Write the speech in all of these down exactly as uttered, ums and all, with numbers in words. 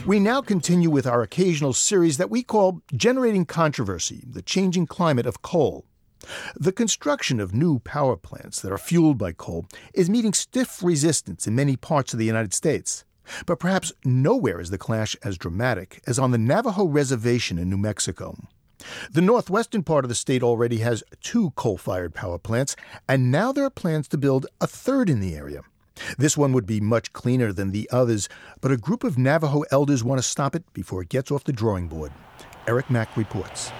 We now continue with our occasional series that we call Generating Controversy, the Changing Climate of Coal. The construction of new power plants that are fueled by coal is meeting stiff resistance in many parts of the United States. But perhaps nowhere is the clash as dramatic as on the Navajo Reservation in New Mexico. The northwestern part of the state already has two coal-fired power plants, and now there are plans to build a third in the area. This one would be much cleaner than the others, but a group of Navajo elders want to stop it before it gets off the drawing board. Eric Mack reports.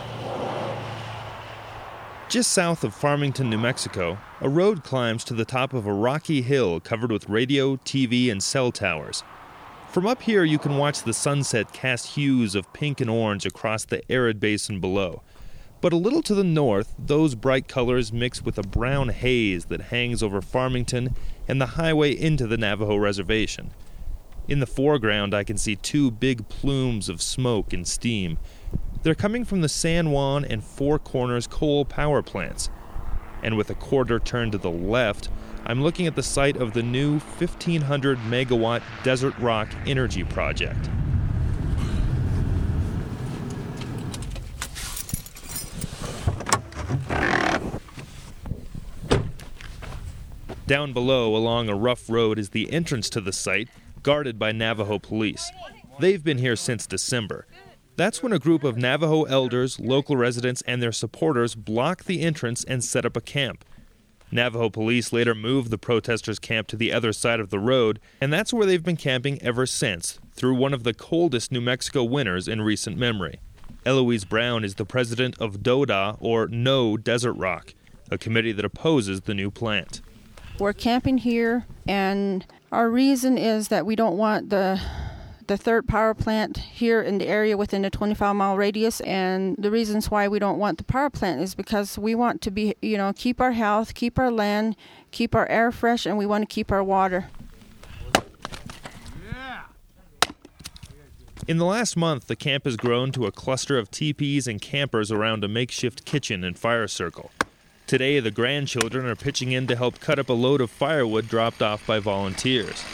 Just south of Farmington, New Mexico, a road climbs to the top of a rocky hill covered with radio, T V, and cell towers. From up here, you can watch the sunset cast hues of pink and orange across the arid basin below. But a little to the north, those bright colors mix with a brown haze that hangs over Farmington and the highway into the Navajo Reservation. In the foreground, I can see two big plumes of smoke and steam. They're coming from the San Juan and Four Corners coal power plants. And with a quarter turned to the left, I'm looking at the site of the new fifteen hundred megawatt Desert Rock Energy Project. Down below, along a rough road, is the entrance to the site, guarded by Navajo police. They've been here since December. That's when a group of Navajo elders, local residents, and their supporters blocked the entrance and set up a camp. Navajo police later moved the protesters' camp to the other side of the road, and that's where they've been camping ever since, through one of the coldest New Mexico winters in recent memory. Eloise Brown is the president of DODA, or No Desert Rock, a committee that opposes the new plant. We're camping here, and our reason is that we don't want the the third power plant here in the area within a twenty-five mile radius. And the reasons why we don't want the power plant is because we want to be, you know, keep our health, keep our land, keep our air fresh, and we want to keep our water. In the last month, the camp has grown to a cluster of teepees and campers around a makeshift kitchen and fire circle. Today, the grandchildren are pitching in to help cut up a load of firewood dropped off by volunteers.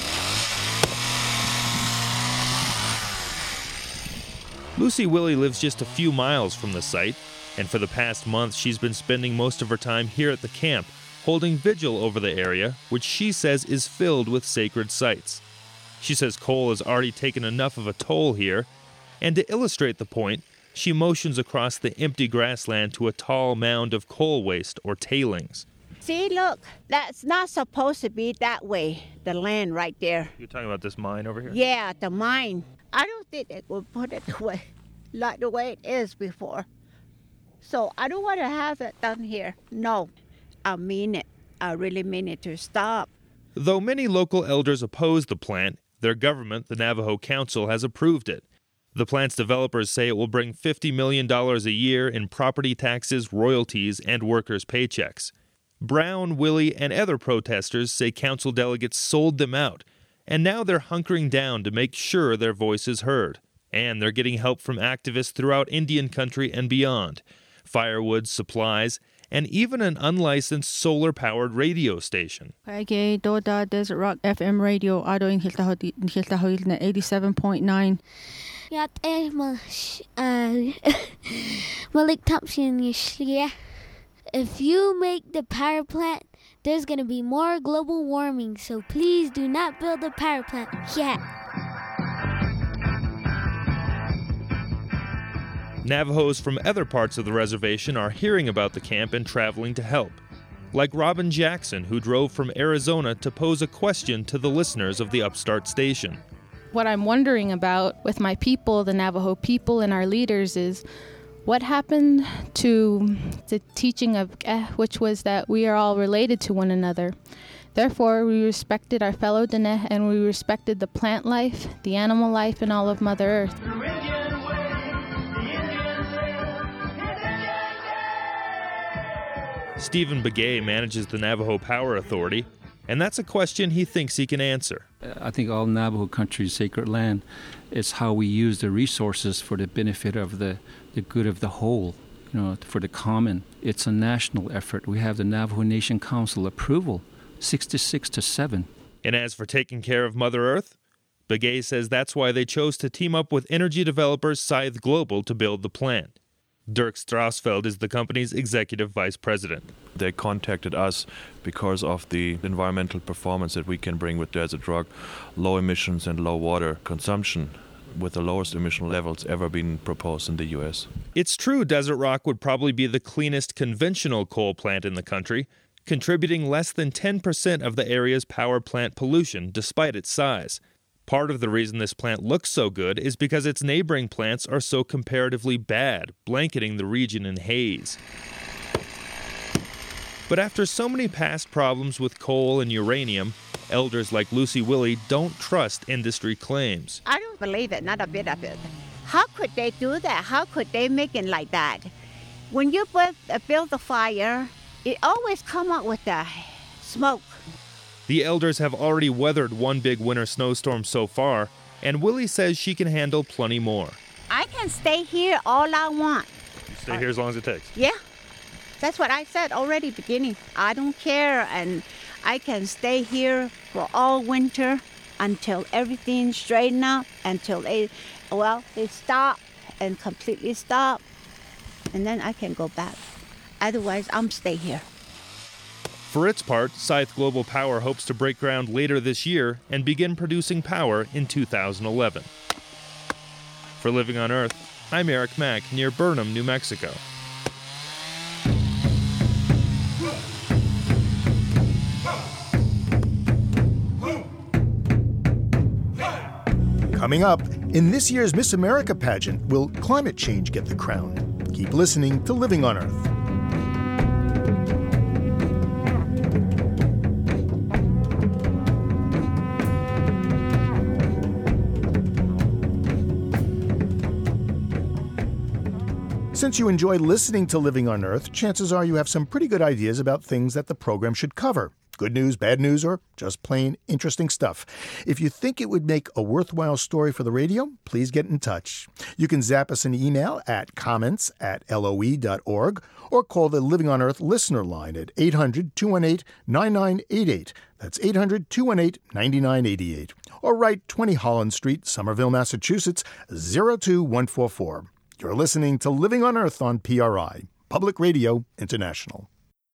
Lucy Willie lives just a few miles from the site, and for the past month she's been spending most of her time here at the camp, holding vigil over the area, which she says is filled with sacred sites. She says coal has already taken enough of a toll here, and to illustrate the point, she motions across the empty grassland to a tall mound of coal waste or tailings. See, look, that's not supposed to be that way, the land right there. You're talking about this mine over here? Yeah, the mine. I don't think they would put it the way, like the way it is before. So I don't want to have it done here. No, I mean it. I really mean it to stop. Though many local elders oppose the plant, their government, the Navajo Council, has approved it. The plant's developers say it will bring fifty million dollars a year in property taxes, royalties, and workers' paychecks. Brown, Willie, and other protesters say council delegates sold them out, and now they're hunkering down to make sure their voice is heard. And they're getting help from activists throughout Indian country and beyond. Firewood, supplies, and even an unlicensed solar-powered radio station. Kaya DODA Desert Rock F M radio ado in Hiltahawil na eighty-seven point nine. Yat eh Malik Thompson yishliya. If you make the power plant, there's going to be more global warming, so please do not build a power plant yet. Navajos from other parts of the reservation are hearing about the camp and traveling to help. Like Robin Jackson, who drove from Arizona to pose a question to the listeners of the upstart station. What I'm wondering about with my people, the Navajo people and our leaders, is what happened to the teaching of eh, which was that we are all related to one another. Therefore, we respected our fellow Diné, and we respected the plant life, the animal life, and all of Mother Earth. Stephen Begay manages the Navajo Power Authority, and that's a question he thinks he can answer. I think all Navajo country is sacred land. It's how we use the resources for the benefit of the, the good of the whole, you know, for the common. It's a national effort. We have the Navajo Nation Council approval, sixty-six to seven. And as for taking care of Mother Earth, Begay says that's why they chose to team up with energy developer Scythe Global to build the plant. Dirk Strausfeld is the company's executive vice president. They contacted us because of the environmental performance that we can bring with Desert Rock, low emissions and low water consumption, with the lowest emission levels ever been proposed in the U S. It's true Desert Rock would probably be the cleanest conventional coal plant in the country, contributing less than ten percent of the area's power plant pollution despite its size. Part of the reason this plant looks so good is because its neighboring plants are so comparatively bad, blanketing the region in haze. But after so many past problems with coal and uranium, elders like Lucy Willey don't trust industry claims. I don't believe it, not a bit of it. How could they do that? How could they make it like that? When you build, uh, build a fire, it always come out with the smoke. The elders have already weathered one big winter snowstorm so far, and Willey says she can handle plenty more. I can stay here all I want. Stay here as long as it takes. Yeah, that's what I said already beginning. I don't care, and I can stay here for all winter until everything straighten up, until they, well, they stop and completely stop, and then I can go back. Otherwise, I'm stay here. For its part, Scythe Global Power hopes to break ground later this year and begin producing power in two thousand eleven. For Living on Earth, I'm Eric Mack near Burnham, New Mexico. Coming up, in this year's Miss America pageant, will climate change get the crown? Keep listening to Living on Earth. Since you enjoy listening to Living on Earth, chances are you have some pretty good ideas about things that the program should cover. Good news, bad news, or just plain interesting stuff. If you think it would make a worthwhile story for the radio, please get in touch. You can zap us an email at comments at L O E dot org or call the Living on Earth listener line at eight hundred, two one eight, nine nine eight eight. That's eight hundred, two one eight, nine nine eight eight. Or write twenty Holland Street, Somerville, Massachusetts, zero two one four four. You're listening to Living on Earth on P R I, Public Radio International.